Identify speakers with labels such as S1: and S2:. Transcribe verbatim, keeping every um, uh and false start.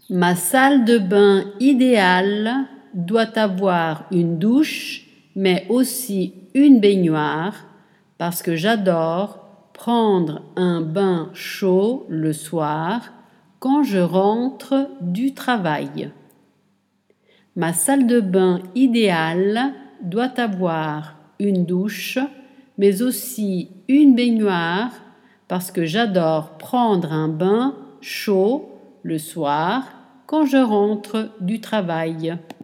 S1: Ma salle de bain idéale doit avoir une douche, mais aussi une baignoire, parce que j'adore prendre un bain chaud le soir quand je rentre du travail. Ma salle de bain idéale doit avoir une douche, mais aussi une baignoire, parce que j'adore prendre un bain chaud le soir quand je rentre du travail.